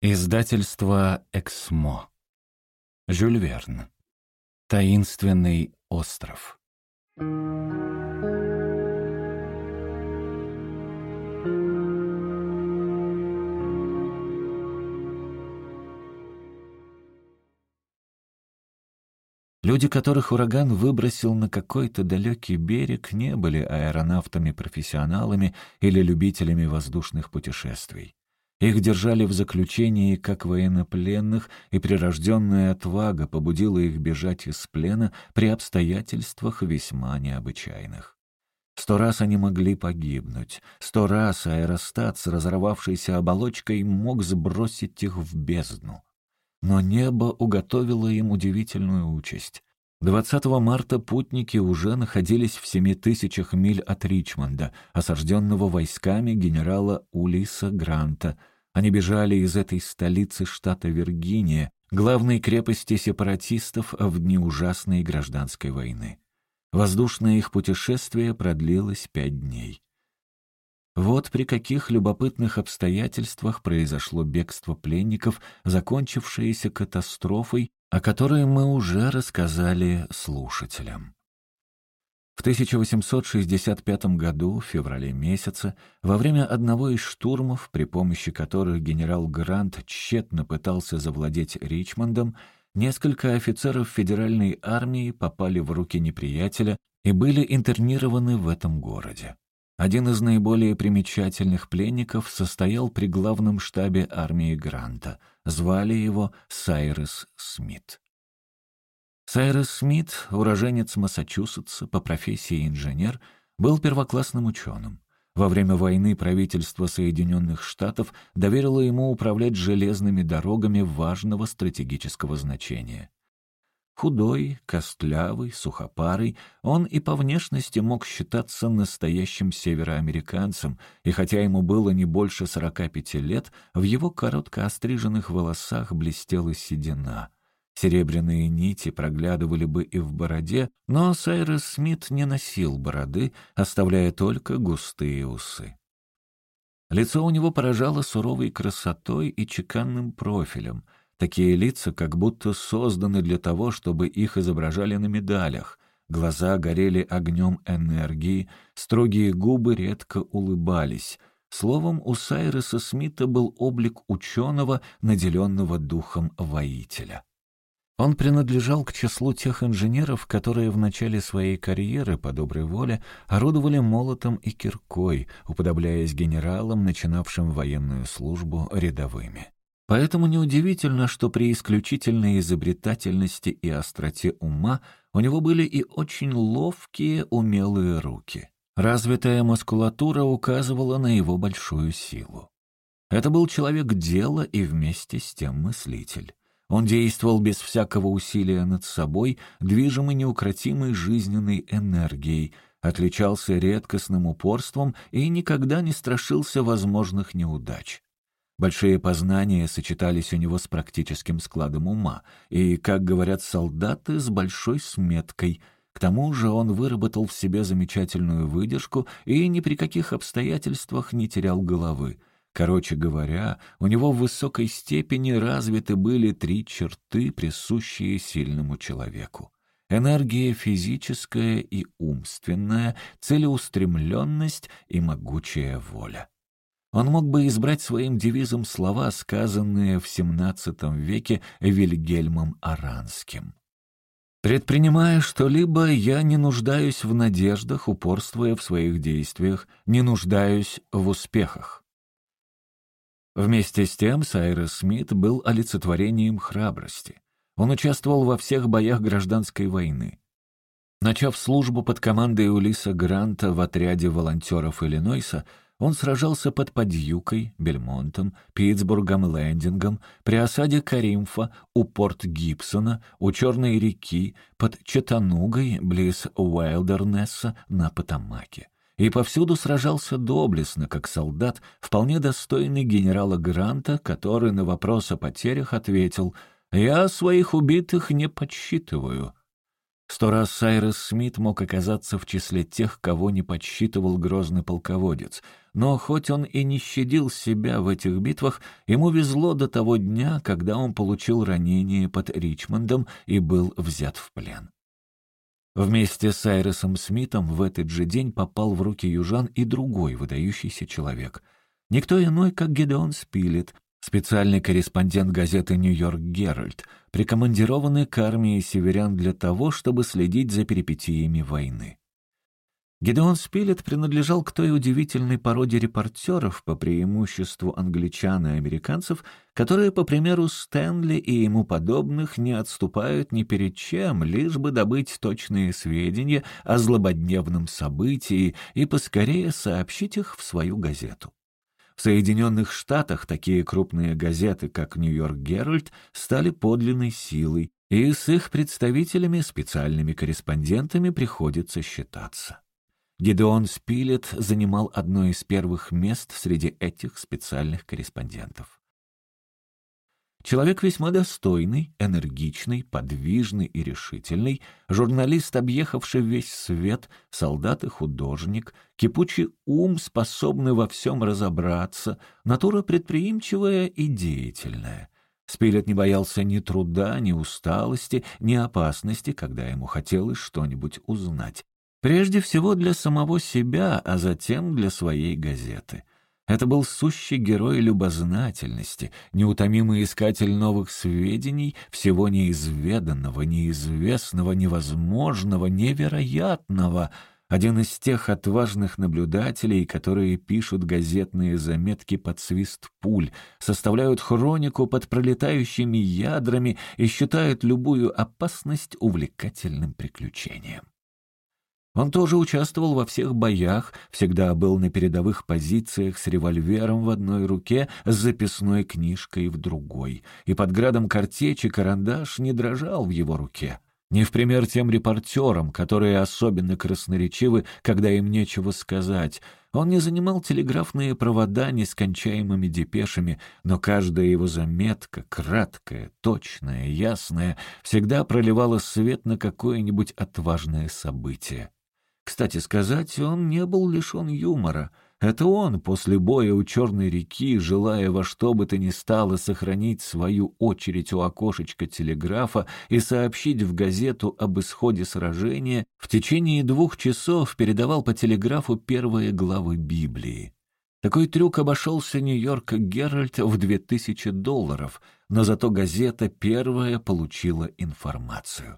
Издательство «Эксмо». Жюль Верн. Таинственный остров. Люди, которых ураган выбросил на какой-то далекий берег, не были аэронавтами-профессионалами или любителями воздушных путешествий. Их держали в заключении как военнопленных, и прирожденная отвага побудила их бежать из плена при обстоятельствах весьма необычайных. 100 раз они могли погибнуть, 100 раз аэростат с разорвавшейся оболочкой мог сбросить их в бездну. Но небо уготовило им удивительную участь. 20 марта путники уже находились в 7000 миль от Ричмонда, осажденного войсками генерала Улисса Гранта. Они бежали из этой столицы штата Виргиния, главной крепости сепаратистов в дни ужасной гражданской войны. Воздушное их путешествие продлилось 5 дней. Вот при каких любопытных обстоятельствах произошло бегство пленников, закончившееся катастрофой, о которой мы уже рассказали слушателям. В 1865 году, в феврале месяце, во время одного из штурмов, при помощи которых генерал Грант тщетно пытался завладеть Ричмондом, несколько офицеров федеральной армии попали в руки неприятеля и были интернированы в этом городе. Один из наиболее примечательных пленников состоял при главном штабе армии Гранта. Звали его Сайрес Смит. Сайрес Смит, уроженец Массачусетса, по профессии инженер, был первоклассным ученым. Во время войны правительство Соединенных Штатов доверило ему управлять железными дорогами важного стратегического значения. Худой, костлявый, сухопарый, он и по внешности мог считаться настоящим североамериканцем, и хотя ему было не больше 45 лет, в его коротко остриженных волосах блестела седина. Серебряные нити проглядывали бы и в бороде, но Сайрес Смит не носил бороды, оставляя только густые усы. Лицо у него поражало суровой красотой и чеканным профилем. Такие лица как будто созданы для того, чтобы их изображали на медалях. Глаза горели огнем энергии, строгие губы редко улыбались. Словом, у Сайреса Смита был облик ученого, наделенного духом воителя. Он принадлежал к числу тех инженеров, которые в начале своей карьеры по доброй воле орудовали молотом и киркой, уподобляясь генералам, начинавшим военную службу рядовыми. Поэтому неудивительно, что при исключительной изобретательности и остроте ума у него были и очень ловкие, умелые руки. Развитая мускулатура указывала на его большую силу. Это был человек дела и вместе с тем мыслитель. Он действовал без всякого усилия над собой, движимый неукротимой жизненной энергией, отличался редкостным упорством и никогда не страшился возможных неудач. Большие познания сочетались у него с практическим складом ума и, как говорят солдаты, с большой сметкой. К тому же он выработал в себе замечательную выдержку и ни при каких обстоятельствах не терял головы. Короче говоря, у него в высокой степени развиты были 3 черты, присущие сильному человеку. Энергия физическая и умственная, целеустремленность и могучая воля. Он мог бы избрать своим девизом слова, сказанные в XVII веке Вильгельмом Оранским. «Предпринимая что-либо, я не нуждаюсь в надеждах, упорствуя в своих действиях, не нуждаюсь в успехах». Вместе с тем Сайрес Смит был олицетворением храбрости. Он участвовал во всех боях гражданской войны. Начав службу под командой Улисса Гранта в отряде волонтеров Иллинойса, он сражался под Падьюкой, Бельмонтом, Питтсбургом, Лендингом, при осаде Каримфа, у порт Гибсона, у Черной реки, под Чаттанугой, близ Уайлдернесса на Потомаке. И повсюду сражался доблестно, как солдат, вполне достойный генерала Гранта, который на вопрос о потерях ответил: «Я своих убитых не подсчитываю». 100 раз Сайрес Смит мог оказаться в числе тех, кого не подсчитывал грозный полководец. Но хоть он и не щадил себя в этих битвах, ему везло до того дня, когда он получил ранение под Ричмондом и был взят в плен. Вместе с Сайресом Смитом в этот же день попал в руки южан и другой выдающийся человек. Никто иной, как Гидеон Спилет, специальный корреспондент газеты «Нью-Йорк Геральд», прикомандированный к армии северян для того, чтобы следить за перипетиями войны. Гидеон Спилет принадлежал к той удивительной породе репортеров, по преимуществу англичан и американцев, которые, по примеру Стэнли и ему подобных, не отступают ни перед чем, лишь бы добыть точные сведения о злободневном событии и поскорее сообщить их в свою газету. В Соединенных Штатах такие крупные газеты, как «Нью-Йорк Геральд», стали подлинной силой, и с их представителями, специальными корреспондентами, приходится считаться. Гидеон Спилет занимал одно из первых мест среди этих специальных корреспондентов. Человек весьма достойный, энергичный, подвижный и решительный, журналист, объехавший весь свет, солдат и художник, кипучий ум, способный во всем разобраться, натура предприимчивая и деятельная. Спилет не боялся ни труда, ни усталости, ни опасности, когда ему хотелось что-нибудь узнать. Прежде всего для самого себя, а затем для своей газеты. Это был сущий герой любознательности, неутомимый искатель новых сведений, всего неизведанного, неизвестного, невозможного, невероятного, один из тех отважных наблюдателей, которые пишут газетные заметки под свист пуль, составляют хронику под пролетающими ядрами и считают любую опасность увлекательным приключением. Он тоже участвовал во всех боях, всегда был на передовых позициях с револьвером в одной руке, с записной книжкой в другой, и под градом картечи карандаш не дрожал в его руке. Не в пример тем репортерам, которые особенно красноречивы, когда им нечего сказать. Он не занимал телеграфные провода нескончаемыми депешами, но каждая его заметка, краткая, точная, ясная, всегда проливала свет на какое-нибудь отважное событие. Кстати сказать, он не был лишен юмора. Это он после боя у Черной реки, желая во что бы то ни стало сохранить свою очередь у окошечка телеграфа и сообщить в газету об исходе сражения, в течение 2 часов передавал по телеграфу первые главы Библии. Такой трюк обошелся «Нью-Йорк Геральд» в $2000, но зато газета первая получила информацию.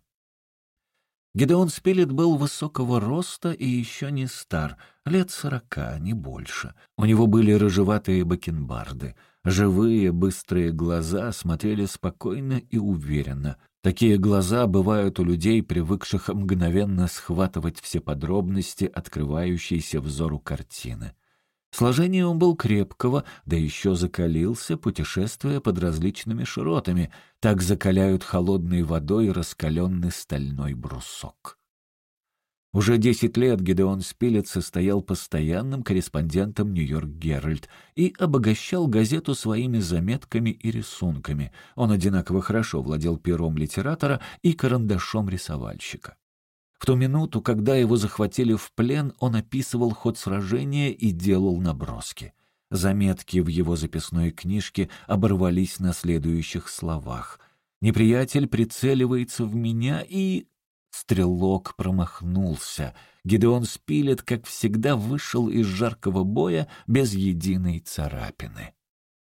Гидеон Спилет был высокого роста и еще не стар, лет 40, не больше. У него были рыжеватые бакенбарды. Живые, быстрые глаза смотрели спокойно и уверенно. Такие глаза бывают у людей, привыкших мгновенно схватывать все подробности, открывающиеся взору картины. Сложение он был крепкого, да еще закалился, путешествуя под различными широтами. Так закаляют холодной водой раскаленный стальной брусок. Уже 10 лет Гидеон Спилет состоял постоянным корреспондентом «Нью-Йорк Геральд» и обогащал газету своими заметками и рисунками. Он одинаково хорошо владел пером литератора и карандашом рисовальщика. В ту минуту, когда его захватили в плен, он описывал ход сражения и делал наброски. Заметки в его записной книжке оборвались на следующих словах. «Неприятель прицеливается в меня и...» Стрелок промахнулся. Гидеон Спилет, как всегда, вышел из жаркого боя без единой царапины.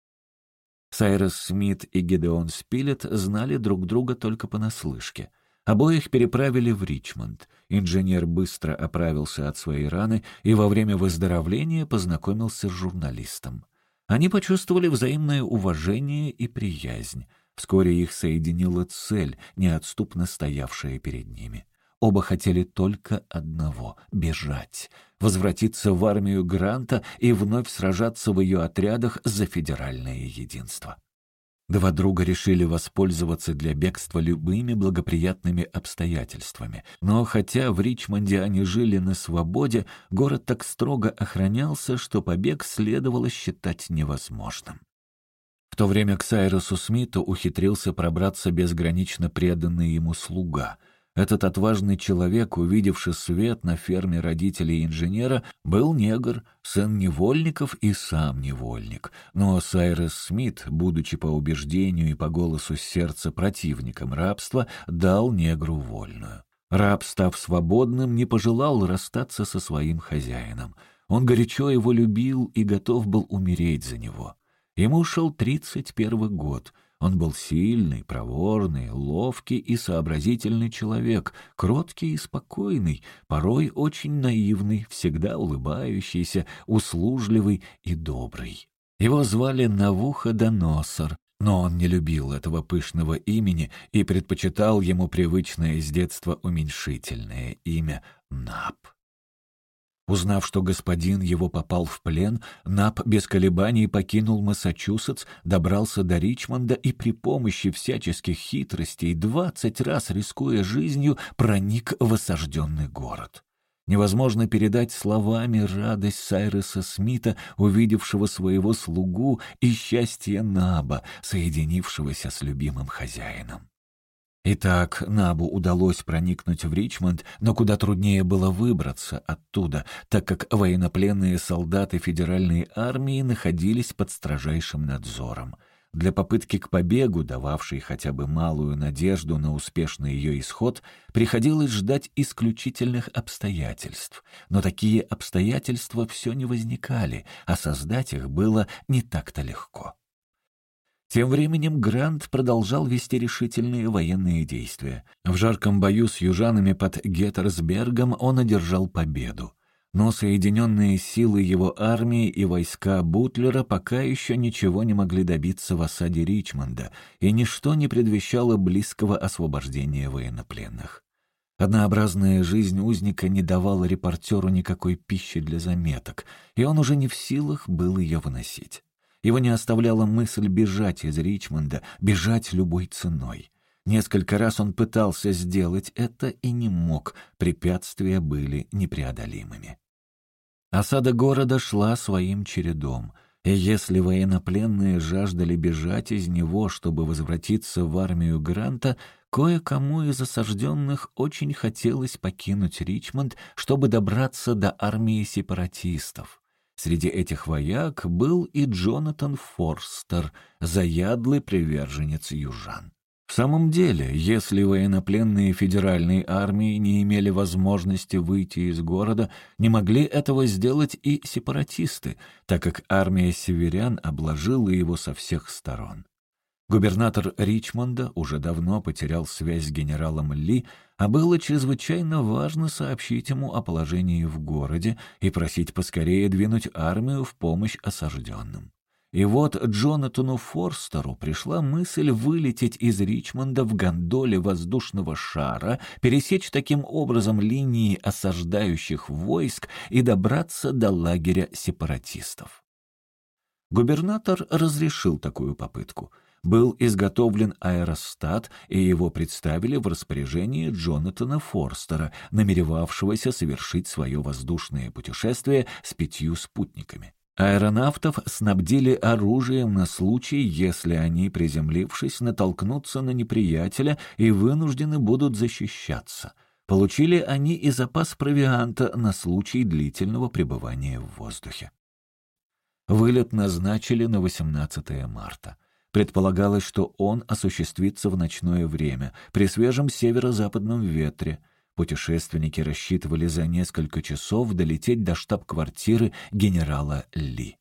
Сайрес Смит и Гидеон Спилет знали друг друга только понаслышке. Обоих переправили в Ричмонд. Инженер быстро оправился от своей раны и во время выздоровления познакомился с журналистом. Они почувствовали взаимное уважение и приязнь. Вскоре их соединила цель, неотступно стоявшая перед ними. Оба хотели только одного — бежать, возвратиться в армию Гранта и вновь сражаться в ее отрядах за федеральное единство. Два друга решили воспользоваться для бегства любыми благоприятными обстоятельствами. Но хотя в Ричмонде они жили на свободе, город так строго охранялся, что побег следовало считать невозможным. В то время к Сайресу Смиту ухитрился пробраться безгранично преданный ему слуга. Этот отважный человек, увидевший свет на ферме родителей инженера, был негр, сын невольников и сам невольник. Но Сайрес Смит, будучи по убеждению и по голосу сердца противником рабства, дал негру вольную. Раб, став свободным, не пожелал расстаться со своим хозяином. Он горячо его любил и готов был умереть за него. Ему шел 31 год. Он был сильный, проворный, ловкий и сообразительный человек, кроткий и спокойный, порой очень наивный, всегда улыбающийся, услужливый и добрый. Его звали Навуходоносор, но он не любил этого пышного имени и предпочитал ему привычное с детства уменьшительное имя Наб. Узнав, что господин его попал в плен, Наб без колебаний покинул Массачусетс, добрался до Ричмонда и при помощи всяческих хитростей, 20 раз рискуя жизнью, проник в осажденный город. Невозможно передать словами радость Сайреса Смита, увидевшего своего слугу, и счастье Наба, соединившегося с любимым хозяином. Итак, Набу удалось проникнуть в Ричмонд, но куда труднее было выбраться оттуда, так как военнопленные солдаты федеральной армии находились под строжайшим надзором. Для попытки к побегу, дававшей хотя бы малую надежду на успешный ее исход, приходилось ждать исключительных обстоятельств. Но такие обстоятельства все не возникали, а создать их было не так-то легко. Тем временем Грант продолжал вести решительные военные действия. В жарком бою с южанами под Геттерсбергом он одержал победу. Но соединенные силы его армии и войска Бутлера пока еще ничего не могли добиться в осаде Ричмонда, и ничто не предвещало близкого освобождения военнопленных. Однообразная жизнь узника не давала репортеру никакой пищи для заметок, и он уже не в силах был ее выносить. Его не оставляла мысль бежать из Ричмонда, бежать любой ценой. Несколько раз он пытался сделать это и не мог, препятствия были непреодолимыми. Осада города шла своим чередом, и если военнопленные жаждали бежать из него, чтобы возвратиться в армию Гранта, кое-кому из осажденных очень хотелось покинуть Ричмонд, чтобы добраться до армии сепаратистов. Среди этих вояк был и Джонатан Форстер, заядлый приверженец южан. В самом деле, если военнопленные федеральной армии не имели возможности выйти из города, не могли этого сделать и сепаратисты, так как армия северян обложила его со всех сторон. Губернатор Ричмонда уже давно потерял связь с генералом Ли, а было чрезвычайно важно сообщить ему о положении в городе и просить поскорее двинуть армию в помощь осажденным. И вот Джонатану Форстеру пришла мысль вылететь из Ричмонда в гондоле воздушного шара, пересечь таким образом линии осаждающих войск и добраться до лагеря сепаратистов. Губернатор разрешил такую попытку. Был изготовлен аэростат, и его представили в распоряжение Джонатана Форстера, намеревавшегося совершить свое воздушное путешествие с 5 спутниками. Аэронавтов снабдили оружием на случай, если они, приземлившись, натолкнутся на неприятеля и вынуждены будут защищаться. Получили они и запас провианта на случай длительного пребывания в воздухе. Вылет назначили на 18 марта. Предполагалось, что он осуществится в ночное время, при свежем северо-западном ветре. Путешественники рассчитывали за несколько часов долететь до штаб-квартиры генерала Ли.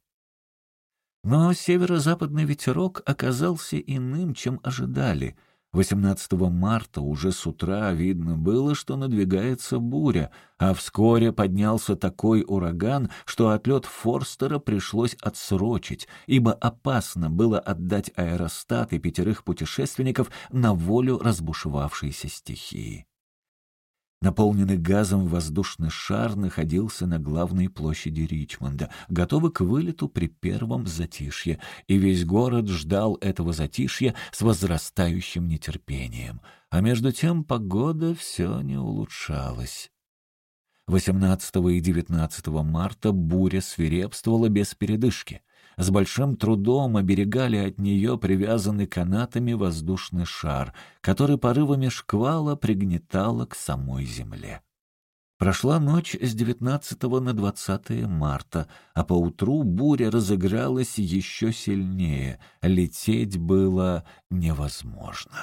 Но северо-западный ветерок оказался иным, чем ожидали. 18 марта уже с утра видно было, что надвигается буря, а вскоре поднялся такой ураган, что отлет Форстера пришлось отсрочить, ибо опасно было отдать аэростат и 5 путешественников на волю разбушевавшейся стихии. Наполненный газом воздушный шар находился на главной площади Ричмонда, готовый к вылету при первом затишье, и весь город ждал этого затишья с возрастающим нетерпением. А между тем погода все не улучшалась. 18 и 19 марта буря свирепствовала без передышки. с большим трудом оберегали от нее привязанный канатами воздушный шар, который порывами шквала пригнетало к самой земле. Прошла ночь с 19 на 20 марта, а поутру буря разыгралась еще сильнее. Лететь было невозможно.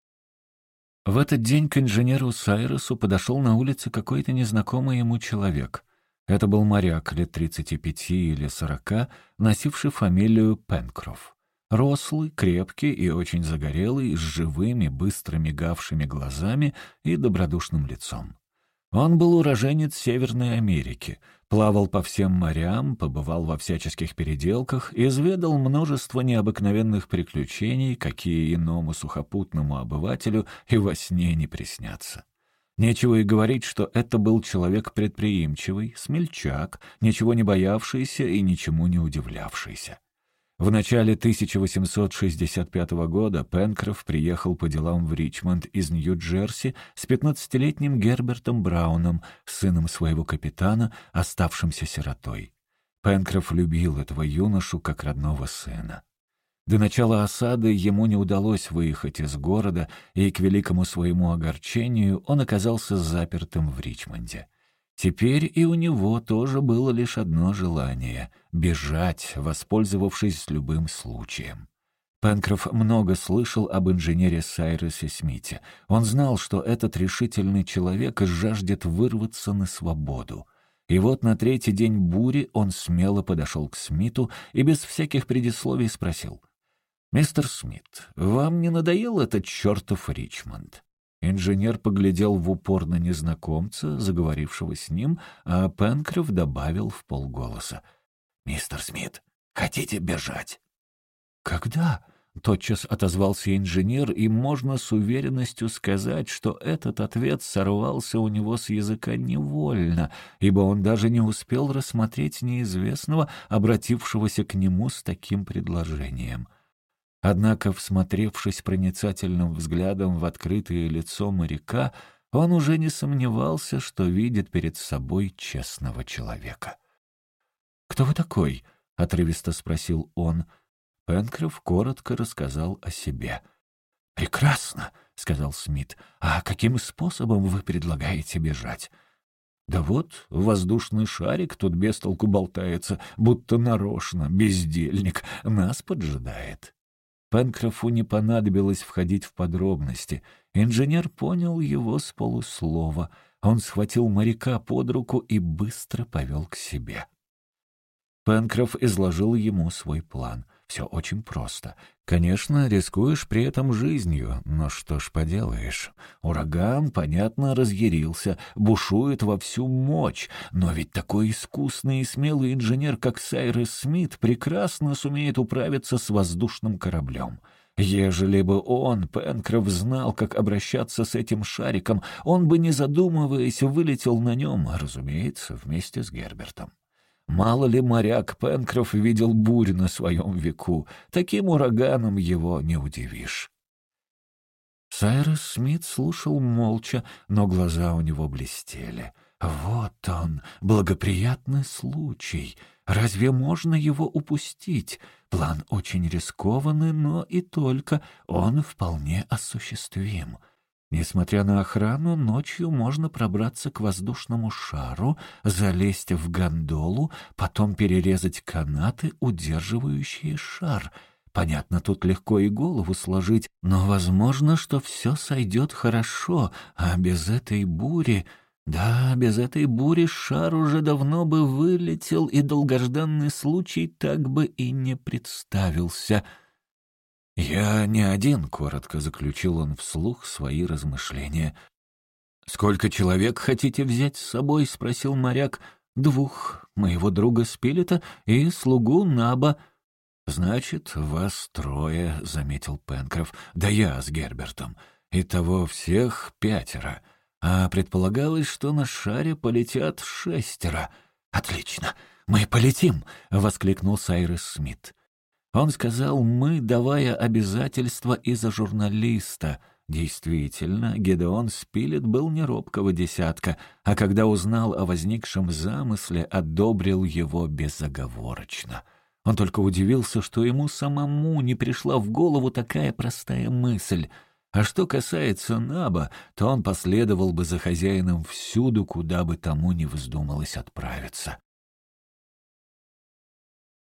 В этот день к инженеру Сайресу подошел на улице какой-то незнакомый ему человек. Это был моряк лет 35 или 40, носивший фамилию Пенкроф. Рослый, крепкий и очень загорелый, с живыми, быстро мигавшими глазами и добродушным лицом. Он был уроженец Северной Америки, плавал по всем морям, побывал во всяческих переделках, изведал множество необыкновенных приключений, какие иному сухопутному обывателю и во сне не приснятся. Нечего и говорить, что это был человек предприимчивый, смельчак, ничего не боявшийся и ничему не удивлявшийся. В начале 1865 года Пенкроф приехал по делам в Ричмонд из Нью-Джерси с 15-летним Гербертом Брауном, сыном своего капитана, оставшимся сиротой. Пенкроф любил этого юношу как родного сына. До начала осады ему не удалось выехать из города, и, к великому своему огорчению, он оказался запертым в Ричмонде. Теперь и у него тоже было лишь одно желание — бежать, воспользовавшись любым случаем. Пенкроф много слышал об инженере Сайресе Смите. Он знал, что этот решительный человек жаждет вырваться на свободу. И вот на третий день бури он смело подошел к Смиту и без всяких предисловий спросил: «Мистер Смит, вам не надоел этот чертов Ричмонд?» Инженер поглядел в упор на незнакомца, заговорившего с ним, а Пенкроф добавил вполголоса: «Мистер Смит, хотите бежать?» «Когда?» — тотчас отозвался инженер, и можно с уверенностью сказать, что этот ответ сорвался у него с языка невольно, ибо он даже не успел рассмотреть неизвестного, обратившегося к нему с таким предложением. Однако, всмотревшись проницательным взглядом в открытое лицо моряка, он уже не сомневался, что видит перед собой честного человека. «Кто вы такой?» — отрывисто спросил он. Пенкроф коротко рассказал о себе. «Прекрасно», — сказал Смит. «А каким способом вы предлагаете бежать?» «Да вот, воздушный шарик тут без толку болтается, будто нарочно, бездельник, нас поджидает». Пенкрофу не понадобилось входить в подробности. Инженер понял его с полуслова. Он схватил моряка под руку и быстро повел к себе. Пенкроф изложил ему свой план. Все очень просто. Конечно, рискуешь при этом жизнью, но что ж поделаешь. Ураган, понятно, разъярился, бушует во всю мощь, но ведь такой искусный и смелый инженер, как Сайрес Смит, прекрасно сумеет управиться с воздушным кораблем. Ежели бы он, Пенкроф, знал, как обращаться с этим шариком, он бы, не задумываясь, вылетел на нем, разумеется, вместе с Гербертом. Мало ли моряк Пенкроф видел бурь на своем веку, таким ураганом его не удивишь. Сайрес Смит слушал молча, но глаза у него блестели. Вот он, благоприятный случай. Разве можно его упустить? План очень рискованный, но и только. Он вполне осуществим. Несмотря на охрану, ночью можно пробраться к воздушному шару, залезть в гондолу, потом перерезать канаты, удерживающие шар. Понятно, тут легко и голову сложить, но возможно, что все сойдет хорошо, а без этой бури... Да, без этой бури шар уже давно бы вылетел, и долгожданный случай так бы и не представился. «Я не один», — коротко заключил он вслух свои размышления. «Сколько человек хотите взять с собой?» — спросил моряк. «Двух. Моего друга Спилета и слугу Наба». «Значит, вас трое», — заметил Пенкроф. «Да я с Гербертом. Итого всех 5. А предполагалось, что на шаре полетят 6. «Отлично! Мы полетим!» — воскликнул Сайрес Смит. Он сказал «мы», давая обязательства из-за журналиста. Действительно, Гедеон Спилет был не робкого десятка, а когда узнал о возникшем замысле, одобрил его безоговорочно. Он только удивился, что ему самому не пришла в голову такая простая мысль. А что касается Наба, то он последовал бы за хозяином всюду, куда бы тому ни вздумалось отправиться.